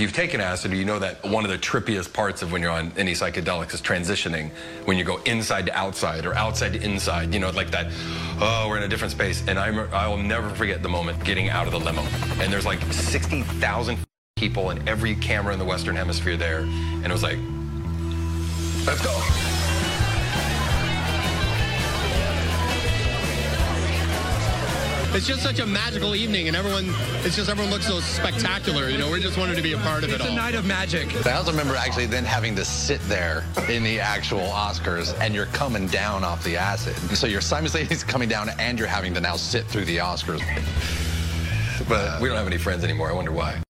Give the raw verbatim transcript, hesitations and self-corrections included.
you've taken acid, you know that one of the trippiest parts of when you're on any psychedelics is transitioning, when you go inside to outside or outside to inside, you know, like that, oh, we're in a different space. And I, I will never forget the moment getting out of the limo. And there's like sixty thousand people and every camera in the Western Hemisphere there. And it was like, let's go. It's just such a magical evening, and everyone, it's just everyone looks so spectacular. You know, we just wanted to be a part of it all. It's a night of magic. I also remember actually then having to sit there in the actual Oscars, and you're coming down off the acid. So you're simultaneously coming down, and you're having to now sit through the Oscars. But we don't have any friends anymore. I wonder why.